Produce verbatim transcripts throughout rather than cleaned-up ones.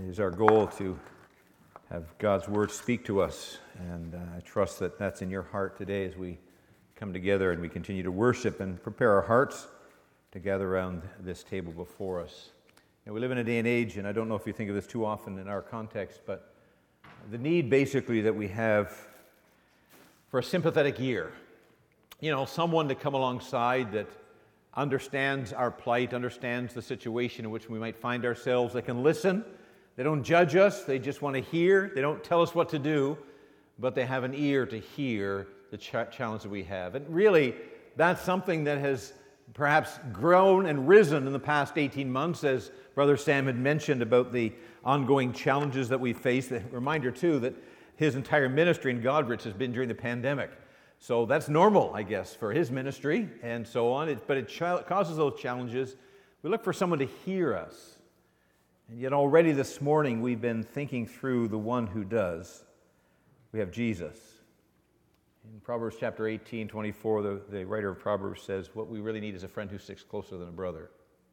It is our goal to have God's Word speak to us, and uh, I trust that that's in your heart today as we come together and we continue to worship and prepare our hearts to gather around this table before us. You know, we live in a day and age, and I don't know if you think of this too often in our context, but the need basically that we have for a sympathetic ear. You know, someone to come alongside that understands our plight, understands the situation in which we might find ourselves. They can listen. They don't judge us. They just want to hear. They don't tell us what to do, but they have an ear to hear the ch- challenge that we have. And really, that's something that has perhaps grown and risen in the past eighteen months, as Brother Sam had mentioned about the ongoing challenges that we face. The reminder, too, that his entire ministry in Godrich has been during the pandemic. So that's normal, I guess, for his ministry and so on. It, but it ch- causes those challenges. We look for someone to hear us. And yet already this morning we've been thinking through the one who does. We have Jesus. In Proverbs chapter eighteen, twenty-four, the, the writer of Proverbs says, what we really need is a friend who sticks closer than a brother.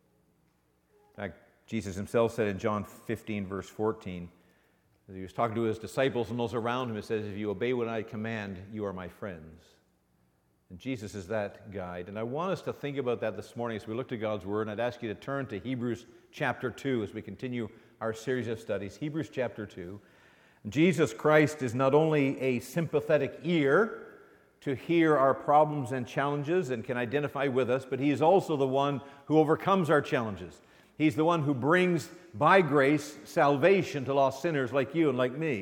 In fact, Jesus himself said in John fifteen, verse fourteen, as he was talking to his disciples and those around him, it says, if you obey what I command, you are my friends. And Jesus is that guide. And I want us to think about that this morning as we look to God's Word. And I'd ask you to turn to Hebrews chapter two as we continue our series of studies. Hebrews chapter two. Jesus Christ is not only a sympathetic ear to hear our problems and challenges and can identify with us, but he is also the one who overcomes our challenges. He's the one who brings, by grace, salvation to lost sinners like you and like me.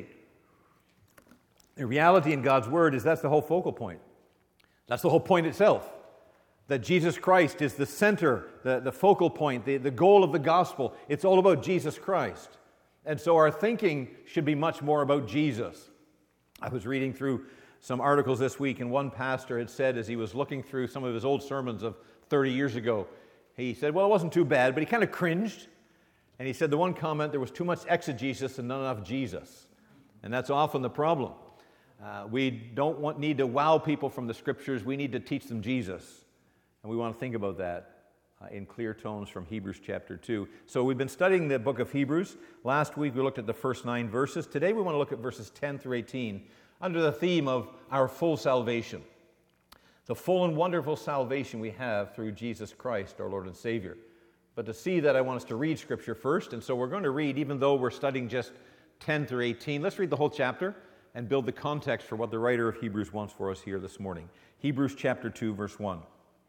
The reality in God's Word is that's the whole focal point. That's the whole point itself. That Jesus Christ is the center, the, the focal point, the, the goal of the gospel. It's all about Jesus Christ. And so our thinking should be much more about Jesus. I was reading through some articles this week, and one pastor had said, as he was looking through some of his old sermons of thirty years ago, he said, well, it wasn't too bad, but he kind of cringed. And he said the one comment, there was too much exegesis and not enough Jesus. And that's often the problem. Uh, we don't want, need to wow people from the Scriptures. We need to teach them Jesus. And we want to think about that uh, in clear tones from Hebrews chapter two. So we've been studying the book of Hebrews. Last week we looked at the first nine verses. Today we want to look at verses ten through eighteen under the theme of our full salvation. The full and wonderful salvation we have through Jesus Christ, our Lord and Savior. But to see that, I want us to read Scripture first. And so we're going to read, even though we're studying just ten through eighteen, let's read the whole chapter and build the context for what the writer of Hebrews wants for us here this morning. Hebrews chapter two, verse one.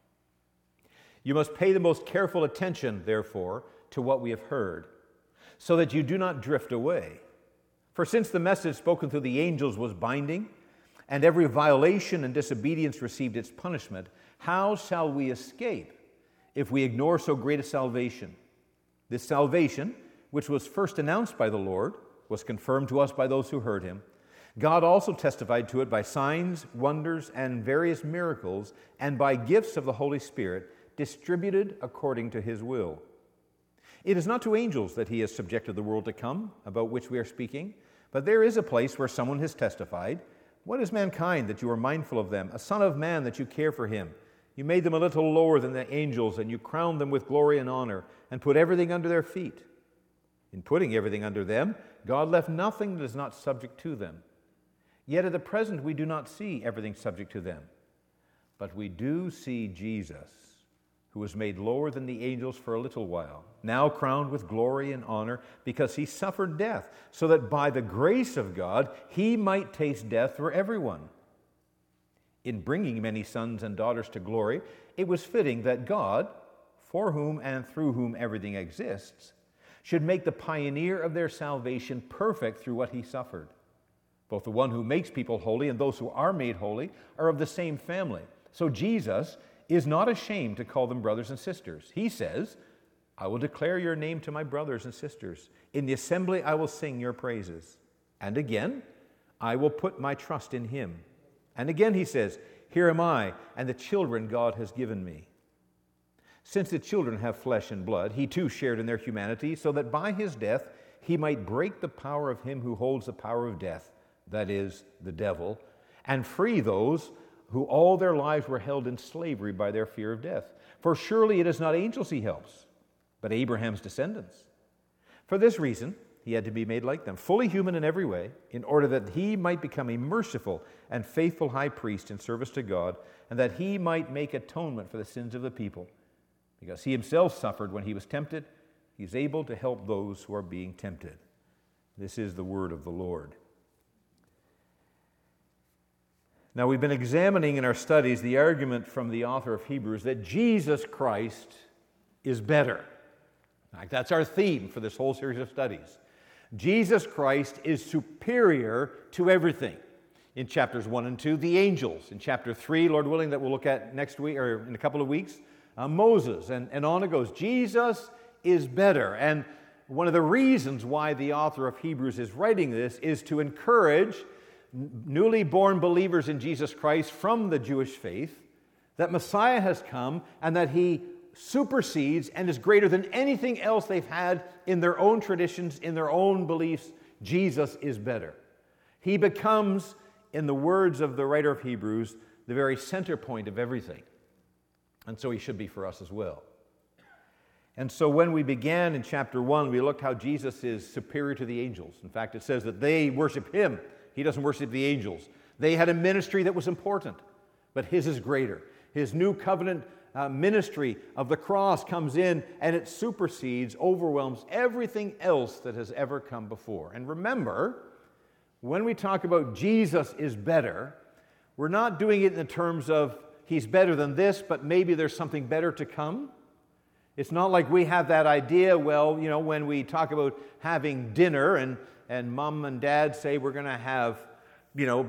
You must pay the most careful attention, therefore, to what we have heard, so that you do not drift away. For since the message spoken through the angels was binding, and every violation and disobedience received its punishment, how shall we escape if we ignore so great a salvation? This salvation, which was first announced by the Lord, was confirmed to us by those who heard him. God also testified to it by signs, wonders, and various miracles, and by gifts of the Holy Spirit, distributed according to his will. It is not to angels that he has subjected the world to come, about which we are speaking, but there is a place where someone has testified. What is mankind that you are mindful of them? A son of man that you care for him? You made them a little lower than the angels, and you crowned them with glory and honor, and put everything under their feet. In putting everything under them, God left nothing that is not subject to them. Yet at the present we do not see everything subject to them. But we do see Jesus, who was made lower than the angels for a little while, now crowned with glory and honor, because he suffered death, so that by the grace of God he might taste death for everyone. In bringing many sons and daughters to glory, it was fitting that God, for whom and through whom everything exists, should make the pioneer of their salvation perfect through what he suffered. Both the one who makes people holy and those who are made holy are of the same family. So Jesus is not ashamed to call them brothers and sisters. He says, I will declare your name to my brothers and sisters. In the assembly I will sing your praises. And again, I will put my trust in him. And again he says, here am I and the children God has given me. Since the children have flesh and blood, he too shared in their humanity, so that by his death he might break the power of him who holds the power of death, that is, the devil, and free those who all their lives were held in slavery by their fear of death. For surely it is not angels he helps, but Abraham's descendants. For this reason, he he had to be made like them, fully human in every way, in order that he might become a merciful and faithful high priest in service to God, and that he might make atonement for the sins of the people. Because he himself suffered when he was tempted, he is able to help those who are being tempted. This is the word of the Lord. Now, we've been examining in our studies the argument from the author of Hebrews that Jesus Christ is better. In fact, that's our theme for this whole series of studies. Jesus Christ is superior to everything. In chapters one and two, the angels. In chapter three, Lord willing, that we'll look at next week or in a couple of weeks, uh, Moses, and, and on it goes. Jesus is better. And one of the reasons why the author of Hebrews is writing this is to encourage newly born believers in Jesus Christ from the Jewish faith that Messiah has come and that he supersedes and is greater than anything else they've had in their own traditions, in their own beliefs. Jesus is better. He becomes, in the words of the writer of Hebrews, the very center point of everything. And so he should be for us as well. And so when we began in chapter one, we looked how Jesus is superior to the angels. In fact, it says that they worship him. He doesn't worship the angels. They had a ministry that was important, but his is greater. His new covenant uh, ministry of the cross comes in and it supersedes, overwhelms everything else that has ever come before. And remember, when we talk about Jesus is better, we're not doing it in the terms of he's better than this, but maybe there's something better to come. It's not like we have that idea, well, you know, when we talk about having dinner and And mom and dad say we're going to have, you know,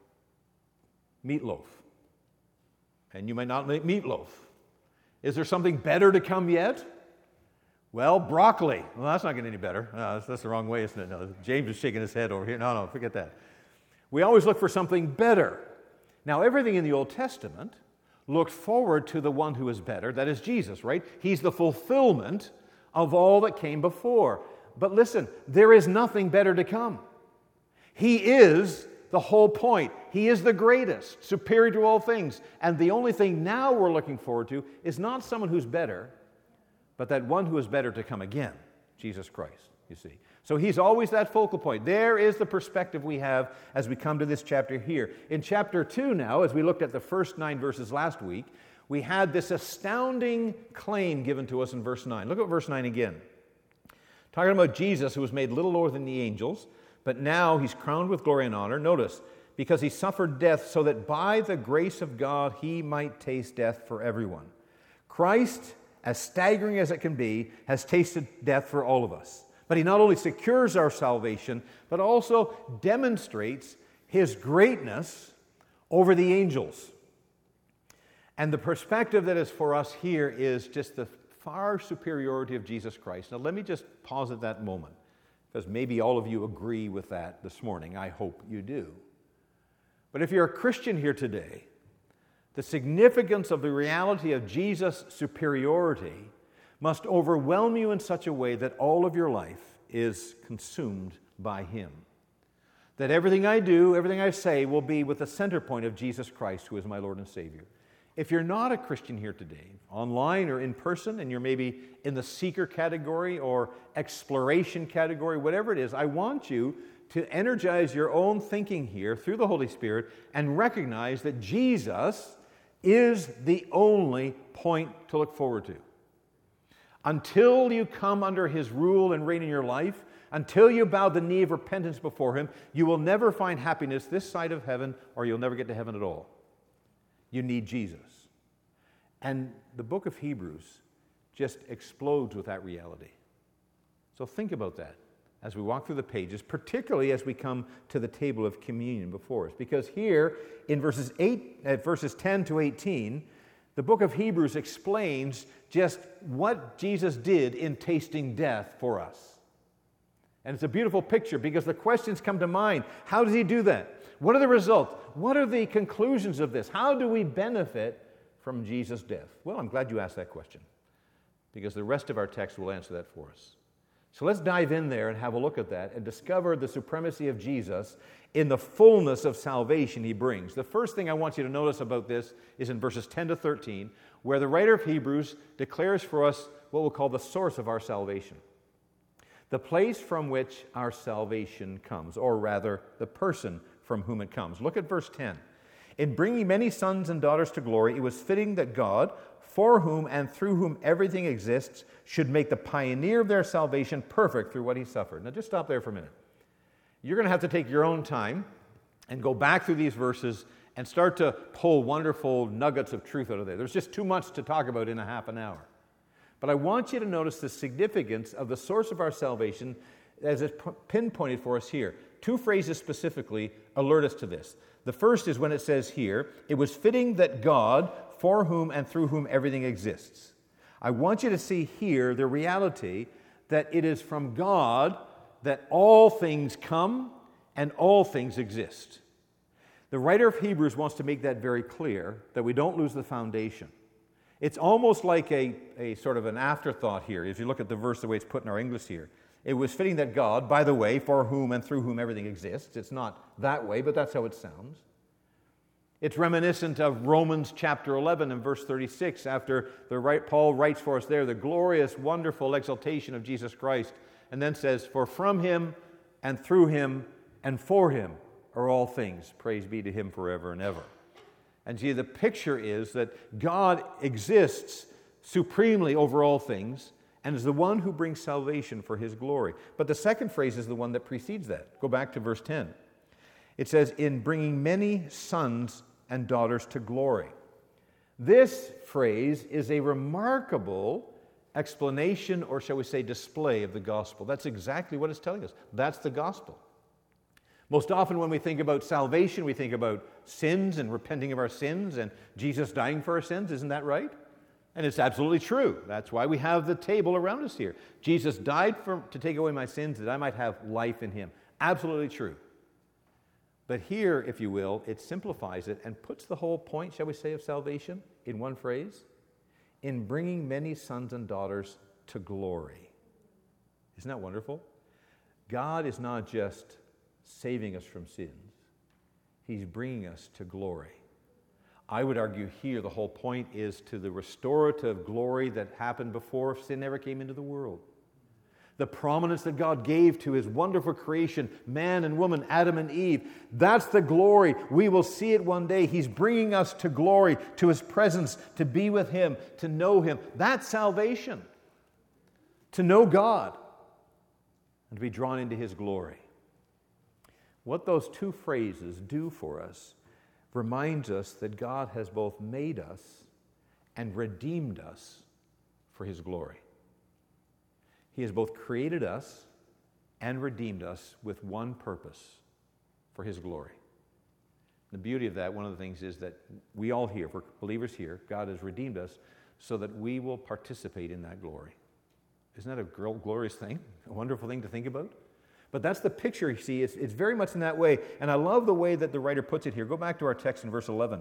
meatloaf. And you might not make meatloaf. Is there something better to come yet? Well, broccoli. Well, that's not getting any better. No, that's, that's the wrong way, isn't it? No, James is shaking his head over here. No, no, forget that. We always look for something better. Now, everything in the Old Testament looked forward to the one who is better. That is Jesus, right? He's the fulfillment of all that came before. But listen, there is nothing better to come. He is the whole point. He is the greatest, superior to all things. And the only thing now we're looking forward to is not someone who's better, but that one who is better to come again, Jesus Christ, you see. So he's always that focal point. There is the perspective we have as we come to this chapter here. In chapter two now, as we looked at the first nine verses last week, we had this astounding claim given to us in verse nine. Look at verse nine again. Talking about Jesus, who was made little lower than the angels, but now he's crowned with glory and honor. Notice, because he suffered death so that by the grace of God he might taste death for everyone. Christ, as staggering as it can be, has tasted death for all of us. But he not only secures our salvation, but also demonstrates his greatness over the angels. And the perspective that is for us here is just the far superiority of Jesus Christ. Now let me just pause at that moment, because maybe all of you agree with that this morning. I hope you do. But if you're a Christian here today, the significance of the reality of Jesus' superiority must overwhelm you in such a way that all of your life is consumed by him. That everything I do, everything I say will be with the center point of Jesus Christ, who is my Lord and Savior. If you're not a Christian here today, online or in person, and you're maybe in the seeker category or exploration category, whatever it is, I want you to energize your own thinking here through the Holy Spirit and recognize that Jesus is the only point to look forward to. Until you come under his rule and reign in your life, until you bow the knee of repentance before him, you will never find happiness this side of heaven, or you'll never get to heaven at all. You need Jesus. And the book of Hebrews just explodes with that reality. So think about that as we walk through the pages, particularly as we come to the table of communion before us. Because here in verses eight, uh, verses ten to eighteen, the book of Hebrews explains just what Jesus did in tasting death for us. And it's a beautiful picture because the questions come to mind. How does he do that? What are the results? What are the conclusions of this? How do we benefit from Jesus' death? Well, I'm glad you asked that question, because the rest of our text will answer that for us. So let's dive in there and have a look at that and discover the supremacy of Jesus in the fullness of salvation he brings. The first thing I want you to notice about this is in verses ten to thirteen, where the writer of Hebrews declares for us what we'll call the source of our salvation. The place from which our salvation comes, or rather, the person from whom it comes. Look at verse ten. In bringing many sons and daughters to glory, it was fitting that God, for whom and through whom everything exists, should make the pioneer of their salvation perfect through what he suffered. Now just stop there for a minute. You're going to have to take your own time and go back through these verses and start to pull wonderful nuggets of truth out of there. There's just too much to talk about in a half an hour. But I want you to notice the significance of the source of our salvation as it's pinpointed for us here. Two phrases specifically alert us to this. The first is when it says here, it was fitting that God, for whom and through whom everything exists. I want you to see here the reality that it is from God that all things come and all things exist. The writer of Hebrews wants to make that very clear, that we don't lose the foundation. It's almost like a, a sort of an afterthought here, if you look at the verse the way it's put in our English here. It was fitting that God, by the way, for whom and through whom everything exists. It's not that way, but that's how it sounds. It's reminiscent of Romans chapter eleven and verse thirty-six, after the right, Paul writes for us there the glorious, wonderful exaltation of Jesus Christ, and then says, for from him and through him and for him are all things. Praise be to him forever and ever. And see, the picture is that God exists supremely over all things and is the one who brings salvation for his glory. But the second phrase is the one that precedes that. Go back to verse ten. It says, in bringing many sons and daughters to glory. This phrase is a remarkable explanation, or shall we say display, of the gospel. That's exactly what it's telling us. That's the gospel. Most often when we think about salvation, we think about sins and repenting of our sins and Jesus dying for our sins. Isn't that right? And it's absolutely true. That's why we have the table around us here. Jesus died for, to take away my sins that I might have life in him. Absolutely true. But here, if you will, it simplifies it and puts the whole point, shall we say, of salvation in one phrase. In bringing many sons and daughters to glory. Isn't that wonderful? God is not just saving us from sins. He's bringing us to glory. I would argue here the whole point is to the restorative glory that happened before sin ever came into the world. The prominence that God gave to his wonderful creation, man and woman, Adam and Eve, that's the glory. We will see it one day. He's bringing us to glory, to his presence, to be with him, to know him. That's salvation. To know God and to be drawn into his glory. What those two phrases do for us reminds us that God has both made us and redeemed us for his glory. He has both created us and redeemed us with one purpose, for his glory. The beauty of that, one of the things is that we all here, for believers here, God has redeemed us so that we will participate in that glory. Isn't that a glorious thing? A wonderful thing to think about? But that's the picture you see. It's, it's very much in that way. And I love the way that the writer puts it here. Go back to our text in verse eleven.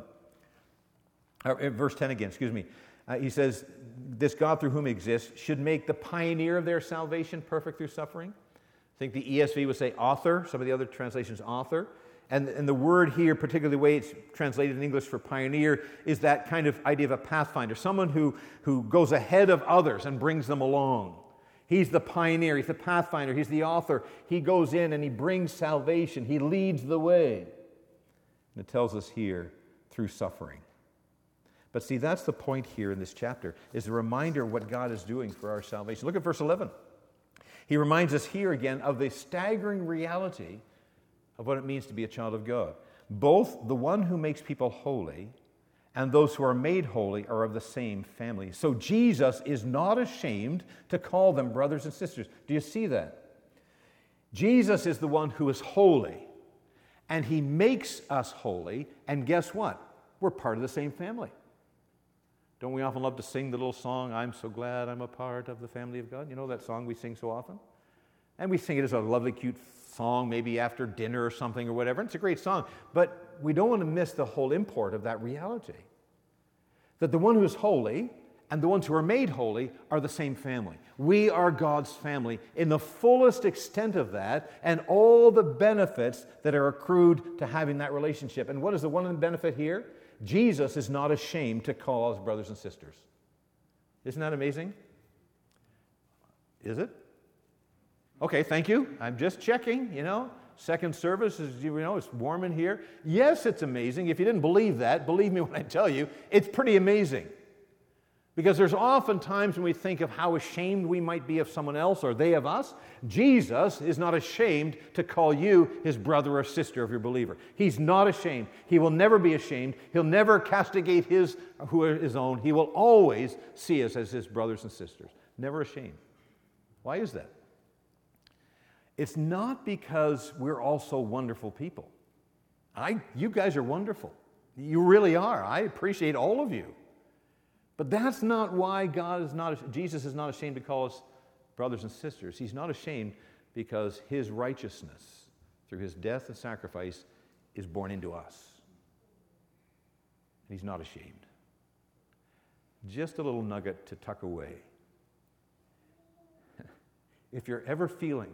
Or, uh, verse ten again, excuse me. Uh, he says, this God through whom he exists should make the pioneer of their salvation perfect through suffering. I think the E S V would say author. Some of the other translations, author. And, and the word here, particularly the way it's translated in English for pioneer, is that kind of idea of a pathfinder. Someone who, who goes ahead of others and brings them along. He's the pioneer. He's the pathfinder. He's the author. He goes in and he brings salvation. He leads the way. And it tells us here, through suffering. But see, that's the point here in this chapter, is a reminder of what God is doing for our salvation. Look at verse eleven. He reminds us here again of the staggering reality of what it means to be a child of God. Both the one who makes people holy and those who are made holy are of the same family. So Jesus is not ashamed to call them brothers and sisters. Do you see that? Jesus is the one who is holy, and he makes us holy, and guess what? We're part of the same family. Don't we often love to sing the little song, I'm so glad I'm a part of the family of God? You know that song we sing so often? And we sing it as a lovely, cute song, maybe after dinner or something or whatever. It's a great song. But we don't want to miss the whole import of that reality. That the one who is holy and the ones who are made holy are the same family. We are God's family in the fullest extent of that, and all the benefits that are accrued to having that relationship. And what is the one benefit here? Jesus is not ashamed to call us brothers and sisters. Isn't that amazing? Is it? Okay, thank you. I'm just checking, you know. Second service is, you know, it's warm in here. Yes, it's amazing. If you didn't believe that, believe me when I tell you, it's pretty amazing. Because there's often times when we think of how ashamed we might be of someone else or they of us. Jesus is not ashamed to call you his brother or sister if you're a believer. He's not ashamed. He will never be ashamed. He'll never castigate his who are his own. He will always see us as his brothers and sisters. Never ashamed. Why is that? It's not because we're all so wonderful people. I, you guys are wonderful. You really are. I appreciate all of you. But that's not why God is not, Jesus is not ashamed to call us brothers and sisters. He's not ashamed because his righteousness, through his death and sacrifice, is born into us. He's not ashamed. Just a little nugget to tuck away. If you're ever feeling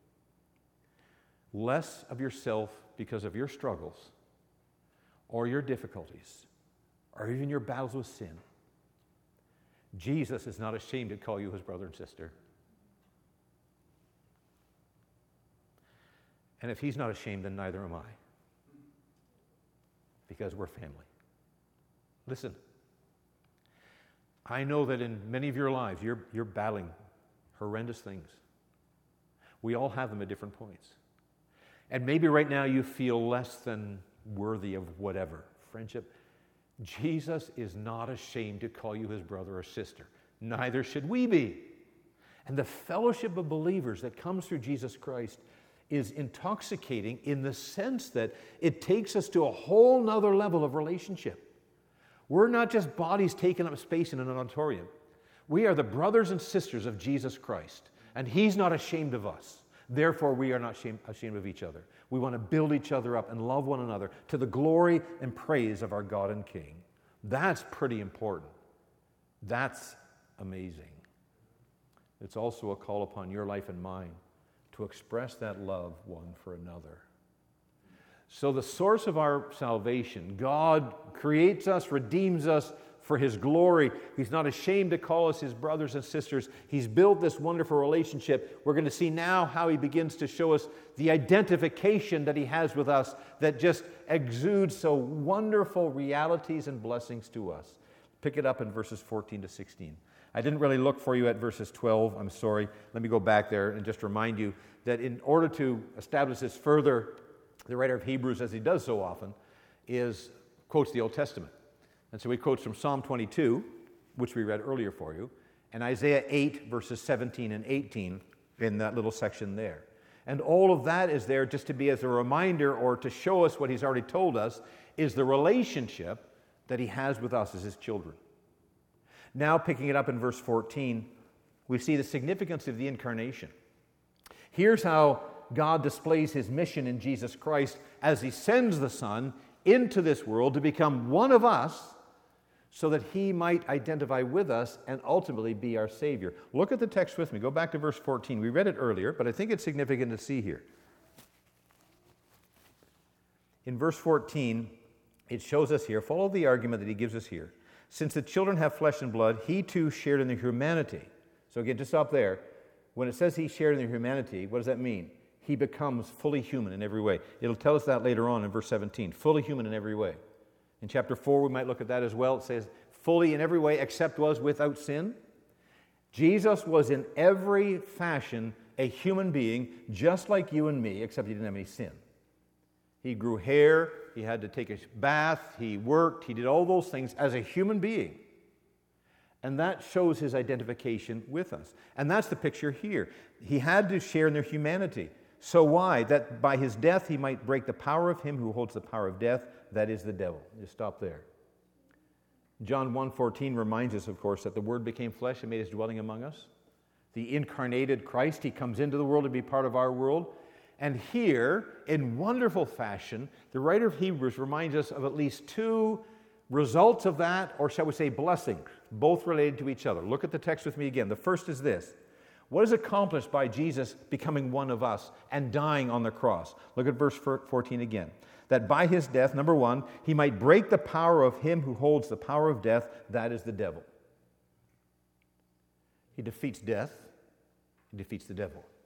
less of yourself because of your struggles or your difficulties or even your battles with sin, Jesus is not ashamed to call you his brother and sister. And if he's not ashamed, then neither am I. Because we're family. Listen, I know that in many of your lives, you're, you're battling horrendous things. We all have them at different points. And maybe right now you feel less than worthy of whatever. Friendship. Jesus is not ashamed to call you his brother or sister. Neither should we be. And the fellowship of believers that comes through Jesus Christ is intoxicating in the sense that it takes us to a whole nother level of relationship. We're not just bodies taking up space in an auditorium. We are the brothers and sisters of Jesus Christ, and he's not ashamed of us. Therefore, we are not ashamed, ashamed of each other. We want to build each other up and love one another to the glory and praise of our God and King. That's pretty important. That's amazing. It's also a call upon your life and mine to express that love one for another. So the source of our salvation, God creates us, redeems us for his glory. He's not ashamed to call us his brothers and sisters. He's built this wonderful relationship. We're going to see now how he begins to show us the identification that he has with us that just exudes so wonderful realities and blessings to us. Pick it up in verses fourteen to sixteen. I didn't really look for you at verses twelve. I'm sorry. Let me go back there and just remind you that in order to establish this further, the writer of Hebrews, as he does so often, is quotes the Old Testament. And so he quotes from Psalm twenty-two, which we read earlier for you, and Isaiah eight, verses seventeen and eighteen in that little section there. And all of that is there just to be as a reminder or to show us what he's already told us is the relationship that he has with us as his children. Now, picking it up in verse fourteen, we see the significance of the incarnation. Here's how God displays his mission in Jesus Christ as he sends the Son into this world to become one of us so that he might identify with us and ultimately be our Savior. Look at the text with me. Go back to verse fourteen. We read it earlier, but I think it's significant to see here. In verse fourteen, it shows us here, follow the argument that he gives us here. Since the children have flesh and blood, he too shared in their humanity. So again, just stop there. When it says he shared in their humanity, what does that mean? He becomes fully human in every way. It'll tell us that later on in verse seventeen. Fully human in every way. In chapter four, we might look at that as well. It says, fully in every way except was without sin. Jesus was in every fashion a human being, just like you and me, except he didn't have any sin. He grew hair, he had to take a bath, he worked, he did all those things as a human being. And that shows his identification with us. And that's the picture here. He had to share in their humanity. So why? That by his death he might break the power of him who holds the power of death, that is the devil. Just stop there. John one fourteen reminds us, of course, that the Word became flesh and made his dwelling among us. The incarnated Christ, he comes into the world to be part of our world. And here, in wonderful fashion, the writer of Hebrews reminds us of at least two results of that, or shall we say blessings, both related to each other. Look at the text with me again. The first is this. What is accomplished by Jesus becoming one of us and dying on the cross? Look at verse fourteen again. That by his death, number one, he might break the power of him who holds the power of death, that is the devil. He defeats death, he defeats the devil.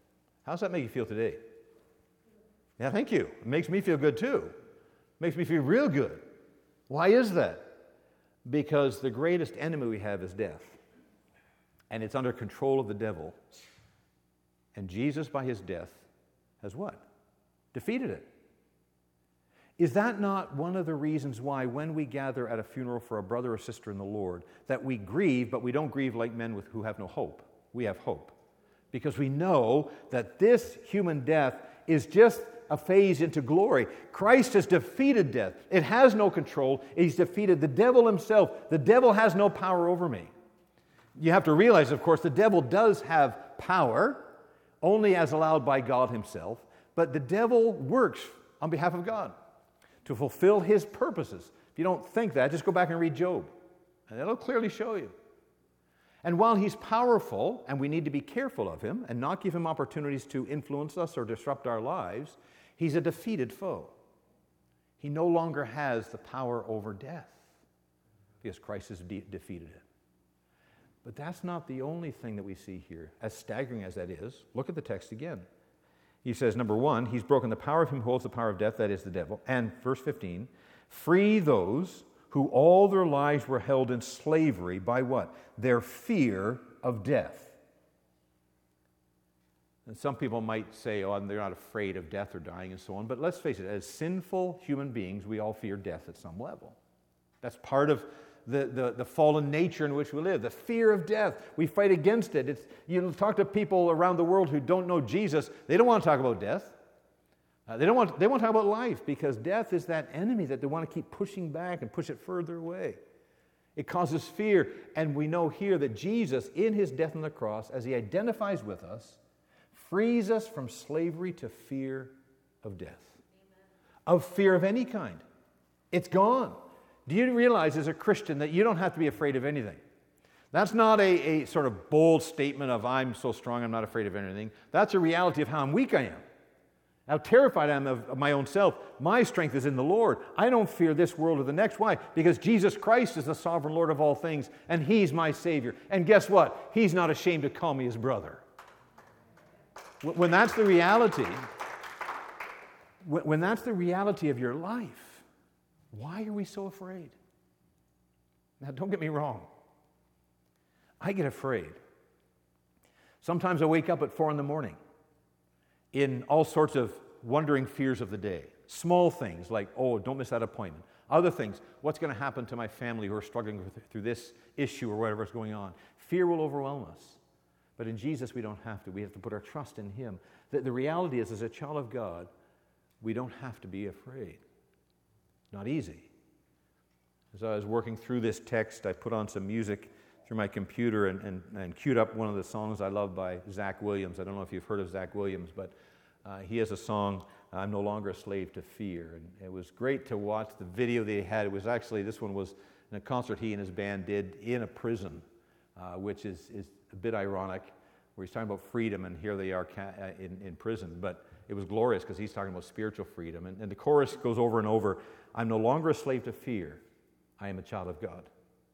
How's that make you feel today? Yeah, thank you. It makes me feel good too. It makes me feel real good. Why is that? Because the greatest enemy we have is death. And it's under control of the devil. And Jesus, by his death, has what? Defeated it. Is that not one of the reasons why when we gather at a funeral for a brother or sister in the Lord, that we grieve, but we don't grieve like men with, who have no hope? We have hope. Because we know that this human death is just a phase into glory. Christ has defeated death. It has no control. He's defeated the devil himself. The devil has no power over me. You have to realize, of course, the devil does have power, only as allowed by God himself, but the devil works on behalf of God to fulfill his purposes. If you don't think that, just go back and read Job, and it'll clearly show you. And while he's powerful, and we need to be careful of him and not give him opportunities to influence us or disrupt our lives, he's a defeated foe. He no longer has the power over death because Christ has de- defeated it. But that's not the only thing that we see here, as staggering as that is. Look at the text again. He says, number one, he's broken the power of him who holds the power of death, that is the devil. And verse fifteen, free those who all their lives were held in slavery by what? Their fear of death. And some people might say, oh, they're not afraid of death or dying and so on. But let's face it, as sinful human beings, we all fear death at some level. That's part of the, the, the fallen nature in which we live, the fear of death. We fight against it. It's, you talk to people around the world who don't know Jesus, they don't want to talk about death. Uh, they don't want, they want to talk about life, because death is that enemy that they want to keep pushing back and push it further away. It causes fear, and we know here that Jesus, in his death on the cross, as he identifies with us, frees us from slavery to fear of death. Amen. Of fear of any kind. It's gone. Do you realize as a Christian that you don't have to be afraid of anything? That's not a, a sort of bold statement of I'm so strong I'm not afraid of anything. That's a reality of how weak I am. How terrified I am of, of my own self. My strength is in the Lord. I don't fear this world or the next. Why? Because Jesus Christ is the sovereign Lord of all things, and he's my Savior. And guess what? He's not ashamed to call me his brother. When that's the reality, when that's the reality of your life, why are we so afraid? Now, don't get me wrong. I get afraid. Sometimes I wake up at four in the morning in all sorts of wondering fears of the day. Small things like, oh, don't miss that appointment. Other things, what's going to happen to my family who are struggling with, through this issue or whatever is going on. Fear will overwhelm us. But in Jesus, we don't have to. We have to put our trust in him. The, the reality is, as a child of God, we don't have to be afraid. Not easy. As I was working through this text, I put on some music through my computer and, and, and queued up one of the songs I love by Zach Williams. I don't know if you've heard of Zach Williams, but uh, he has a song, I'm No Longer a Slave to Fear. And it was great to watch the video they had. It was actually, this one was in a concert he and his band did in a prison, uh, which is, is a bit ironic, where he's talking about freedom, and here they are ca- in, in prison. But it was glorious because he's talking about spiritual freedom. And, and the chorus goes over and over, I'm no longer a slave to fear. I am a child of God.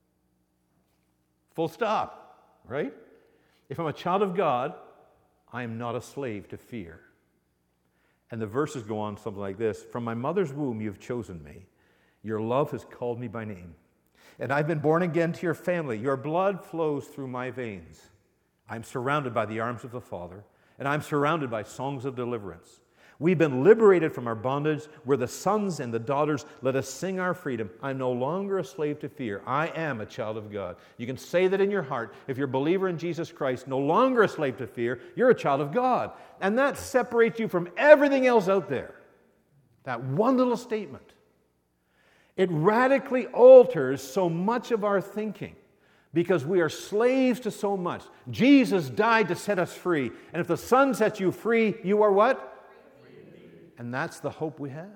Full stop, right? If I'm a child of God, I am not a slave to fear. And the verses go on something like this. From my mother's womb you have chosen me. Your love has called me by name. And I've been born again to your family. Your blood flows through my veins. I'm surrounded by the arms of the Father, and I'm surrounded by songs of deliverance. We've been liberated from our bondage. We're the sons and the daughters. Let us sing our freedom. I'm no longer a slave to fear. I am a child of God. You can say that in your heart. If you're a believer in Jesus Christ, no longer a slave to fear, you're a child of God. And that separates you from everything else out there. That one little statement. It radically alters so much of our thinking because we are slaves to so much. Jesus died to set us free. And if the Son sets you free, you are what? And that's the hope we have.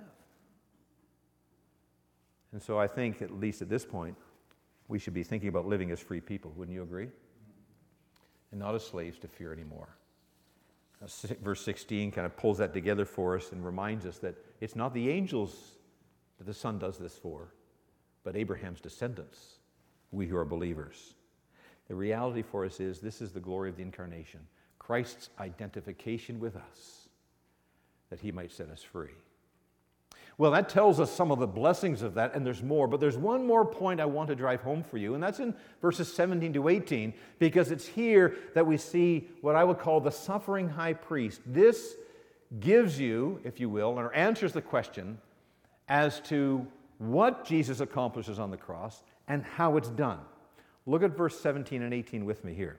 And so I think, at least at this point, we should be thinking about living as free people. Wouldn't you agree? And not as slaves to fear anymore. Verse sixteen kind of pulls that together for us and reminds us that it's not the angels that the Son does this for, but Abraham's descendants, we who are believers. The reality for us is this is the glory of the incarnation. Christ's identification with us, that he might set us free. Well, that tells us some of the blessings of that, and there's more. But there's one more point I want to drive home for you, and that's in verses seventeen to eighteen, because it's here that we see what I would call the suffering high priest. This gives you, if you will, or answers the question as to what Jesus accomplishes on the cross and how it's done. Look at verse seventeen and eighteen with me here.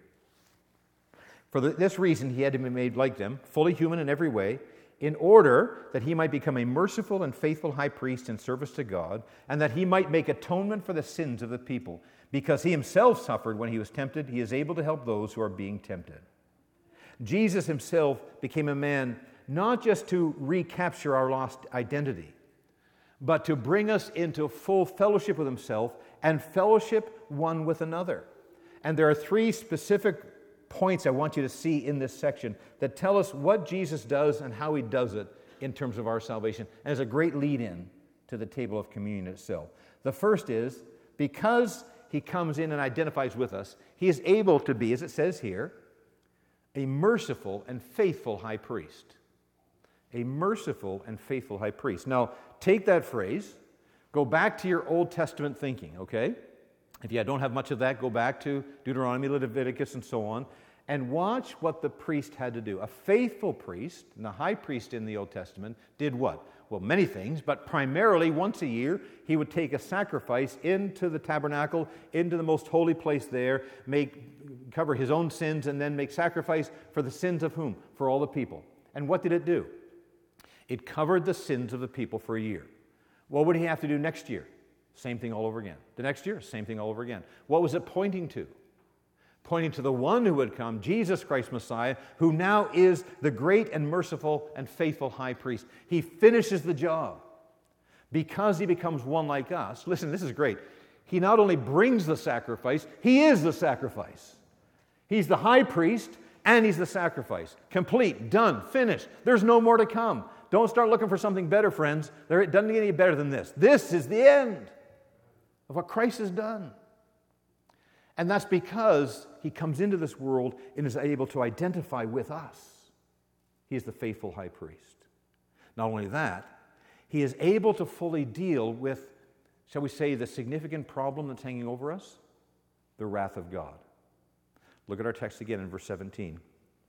For this reason, he had to be made like them, fully human in every way, in order that he might become a merciful and faithful high priest in service to God, and that he might make atonement for the sins of the people. Because he himself suffered when he was tempted, he is able to help those who are being tempted. Jesus himself became a man not just to recapture our lost identity, but to bring us into full fellowship with himself and fellowship one with another. And there are three specific points I want you to see in this section that tell us what Jesus does and how he does it in terms of our salvation, and is a great lead-in to the table of communion itself. The first is, because he comes in and identifies with us, he is able to be, as it says here, a merciful and faithful high priest. A merciful and faithful high priest. Now, take that phrase, go back to your Old Testament thinking, okay? If you don't have much of that, go back to Deuteronomy, Leviticus, and so on, and watch what the priest had to do. A faithful priest, and the high priest in the Old Testament, did what? Well, many things, but primarily once a year, he would take a sacrifice into the tabernacle, into the most holy place there, make cover his own sins, and then make sacrifice for the sins of whom? For all the people. And what did it do? It covered the sins of the people for a year. What would he have to do next year? Same thing all over again. The next year, same thing all over again. What was it pointing to? Pointing to the one who would come, Jesus Christ Messiah, who now is the great and merciful and faithful high priest. He finishes the job. Because he becomes one like us, listen, this is great. He not only brings the sacrifice, he is the sacrifice. He's the high priest and he's the sacrifice. Complete, done, finished. There's no more to come. Don't start looking for something better, friends. There, it doesn't get any better than this. This is the end of what Christ has done. And that's because he comes into this world and is able to identify with us. He is the faithful high priest. Not only that, he is able to fully deal with, shall we say, the significant problem that's hanging over us? The wrath of God. Look at our text again in verse seventeen.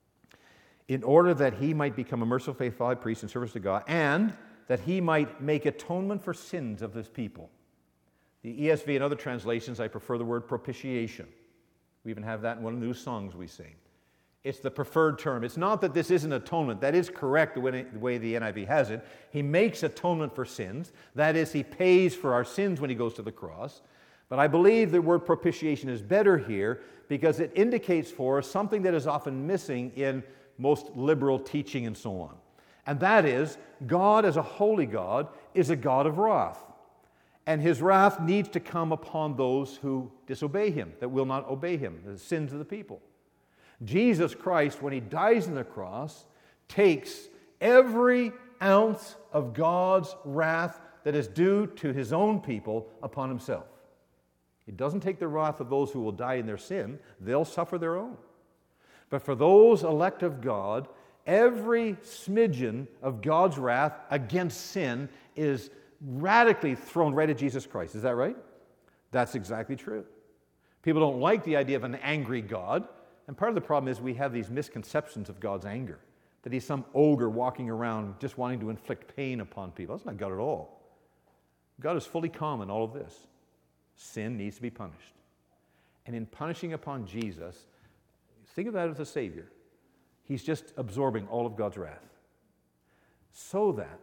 In order that he might become a merciful, faithful high priest in service to God, and that he might make atonement for sins of his people. The E S V and other translations, I prefer the word propitiation. We even have that in one of the new songs we sing. It's the preferred term. It's not that this isn't atonement. That is correct the way, the way the N I V has it. He makes atonement for sins. That is, he pays for our sins when he goes to the cross. But I believe the word propitiation is better here because it indicates for us something that is often missing in most liberal teaching and so on. And that is, God as a holy God is a God of wrath. And his wrath needs to come upon those who disobey him, that will not obey him, the sins of the people. Jesus Christ, when he dies on the cross, takes every ounce of God's wrath that is due to his own people upon himself. He doesn't take the wrath of those who will die in their sin. They'll suffer their own. But for those elect of God, every smidgen of God's wrath against sin is radically thrown right at Jesus Christ. Is that right? That's exactly true. People don't like the idea of an angry God, and part of the problem is we have these misconceptions of God's anger, that he's some ogre walking around just wanting to inflict pain upon people. That's not God at all. God is fully calm in all of this. Sin needs to be punished. And in punishing upon Jesus, think of that as a Savior. He's just absorbing all of God's wrath so that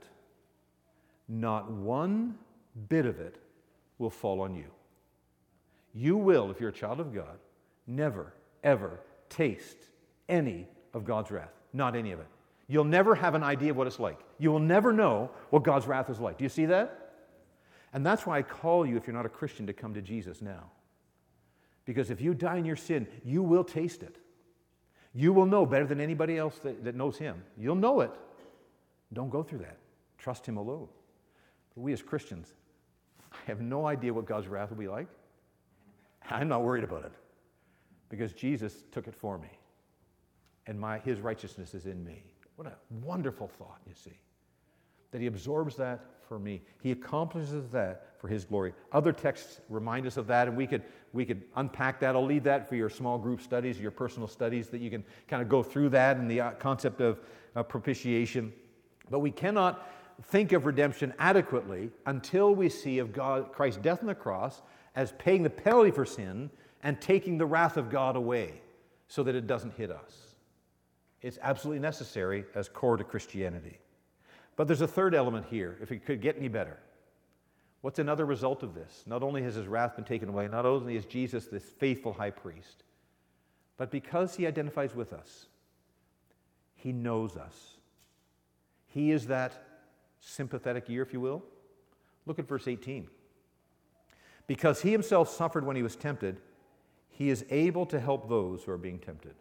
not one bit of it will fall on you. You will, if you're a child of God, never, ever taste any of God's wrath. Not any of it. You'll never have an idea of what it's like. You will never know what God's wrath is like. Do you see that? And that's why I call you, if you're not a Christian, to come to Jesus now. Because if you die in your sin, you will taste it. You will know better than anybody else that, that knows him. You'll know it. Don't go through that. Trust him alone. But we as Christians, I have no idea what God's wrath will be like. I'm not worried about it because Jesus took it for me. and my his righteousness is in me. What a wonderful thought, you see. That he absorbs that for me. He accomplishes that for his glory. Other texts remind us of that, and we could we could unpack that. I'll leave that for your small group studies, your personal studies, that you can kind of go through that and the uh, concept of uh, propitiation. But we cannot think of redemption adequately until we see of God, Christ's death on the cross as paying the penalty for sin and taking the wrath of God away so that it doesn't hit us. It's absolutely necessary as core to Christianity. But there's a third element here, if it could get any better. What's another result of this? Not only has his wrath been taken away, not only is Jesus this faithful high priest, but because he identifies with us, he knows us. He is that sympathetic ear, if you will. Look at verse eighteen. Because he himself suffered when he was tempted, he is able to help those who are being tempted.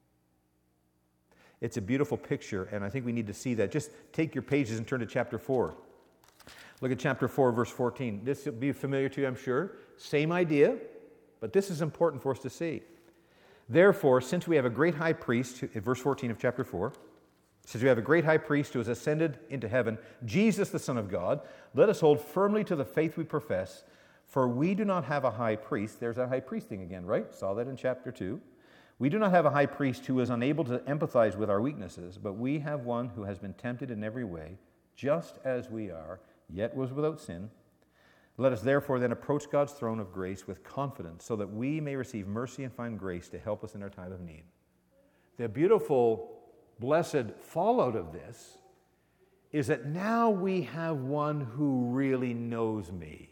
It's a beautiful picture, and I think we need to see that. Just take your pages and turn to chapter four. Look at chapter four, verse fourteen. This will be familiar to you, I'm sure. Same idea, but this is important for us to see. Therefore, since we have a great high priest, verse fourteen of chapter four, since we have a great high priest who has ascended into heaven, Jesus the Son of God, let us hold firmly to the faith we profess, for we do not have a high priest. There's that high priest thing again, right? Saw that in chapter two. We do not have a high priest who is unable to empathize with our weaknesses, but we have one who has been tempted in every way, just as we are, yet was without sin. Let us therefore then approach God's throne of grace with confidence, so that we may receive mercy and find grace to help us in our time of need. The beautiful, blessed fallout of this is that now we have one who really knows me,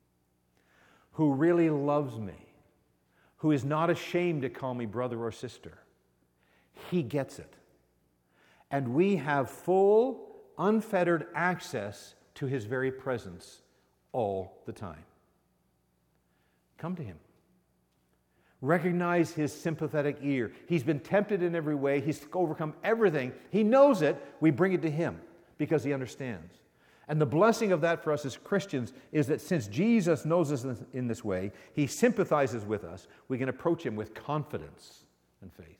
who really loves me, who is not ashamed to call me brother or sister. He gets it. And we have full, unfettered access to his very presence all the time. Come to him. Recognize his sympathetic ear. He's been tempted in every way. He's overcome everything. He knows it. We bring it to him because he understands. And the blessing of that for us as Christians is that since Jesus knows us in this way, he sympathizes with us, we can approach him with confidence and faith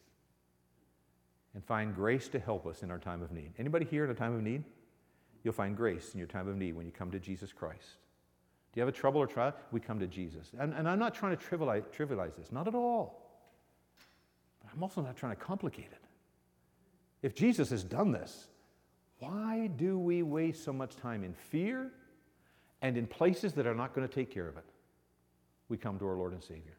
and find grace to help us in our time of need. Anybody here in a time of need? You'll find grace in your time of need when you come to Jesus Christ. Do you have a trouble or trial? We come to Jesus. And, and I'm not trying to trivialize, trivialize this, not at all. But I'm also not trying to complicate it. If Jesus has done this, why do we waste so much time in fear and in places that are not going to take care of it? We come to our Lord and Savior.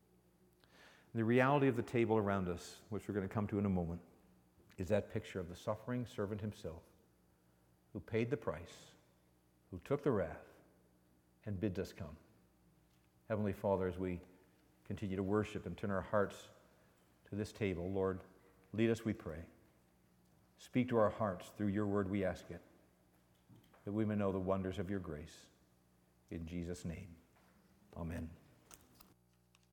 The reality of the table around us, which we're going to come to in a moment, is that picture of the suffering servant himself who paid the price, who took the wrath, and bids us come. Heavenly Father, as we continue to worship and turn our hearts to this table, Lord, lead us, we pray. Speak to our hearts through your word, we ask it, that we may know the wonders of your grace. In Jesus' name, amen.